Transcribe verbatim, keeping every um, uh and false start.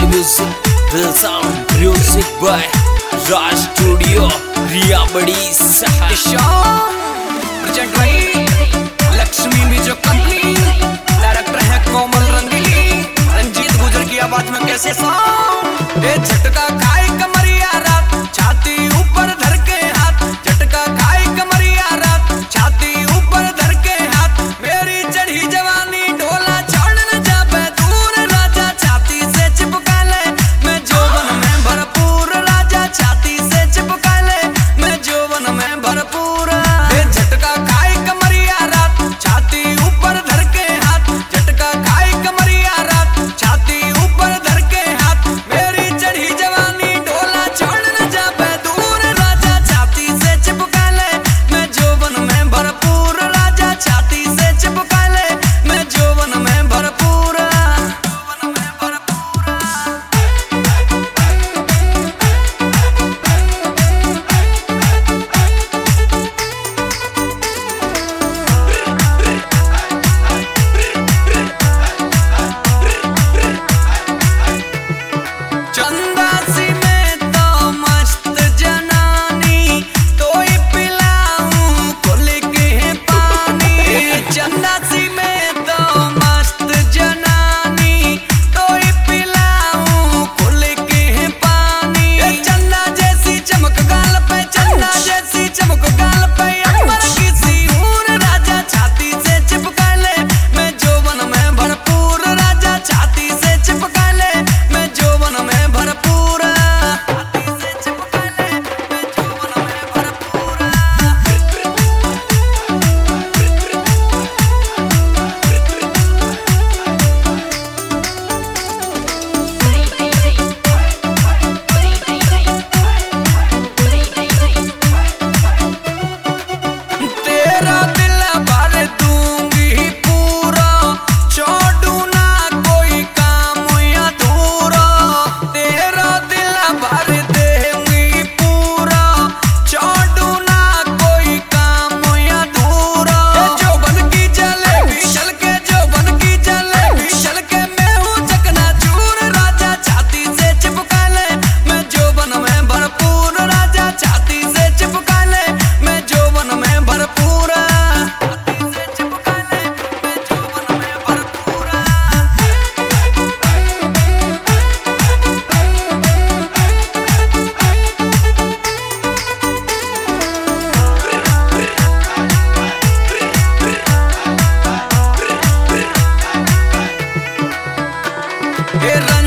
music, the sound music by Raj Studio, Riya Badi Saha present भाई Lakshmi music company, director है कोमल रंगीली, रंजीत गुजर की आवाज में कैसे सॉन्ग। ए झटका खाए कमरिया रात, छाती ऊपर धर के हाथ, झटका खाए कमरिया रात, छाती ऊपर धर के हाथ, मेरी चढ़ी जवानी ढोला छोड़ न जावे दूर, राजा छाती से चिपका ले मैं जौवन में भरपूर, राजा छाती से चिपका ले मैं जौवन में भरपूर। ए झटका खाए कमरिया रात, छाती ऊपर धर के हाथ, झटका खाए कमरिया रात, छाती ऊपर धर के हाथ, मेरी चढ़ी जवानी ढोला छोड़ न जावे दूर, राजा छाती से चिपका ले मैं जौवन में भरपूर, राजा छाती से चिपका ले मैं जौवन में भरपूर, जौवन में भरपूर। चंदासी में तो मस्त जनानी, तो ही पिलाऊं खोल के पानी, चंदासी में तो मस्त जनानी, तो ही पिलाऊं खोल के पानी। चंदा जैसी चमक गाल पे, चंदा जैसी चमक गाल पे, अकबर की सी हूर, राजा छाती से चिपका ले मैं जौवन में भरपूर, राजा छाती से चिपका ले मैं जौवन में भरपूर, छाती से चिपका ले मैं जौवन में भरपूर। तेरा दिल भर दूंगी पूरा, छोड़ू ना कोई काम अधूरा, तेरा दिल भर दूंगी पूरा, छोड़ू ना कोई काम अधूरा। जौवन की जलेबी छलके, जौवन की जलेबी छलके, मैं हूँ चकनाचूर, राजा छाती से चिपका ले मैं जौवन में भरपूर, राजा छाती से चिपका ले मैं जौवन में भरपूर, छाती से चिपका ले मैं जौवन में भरपूर। ए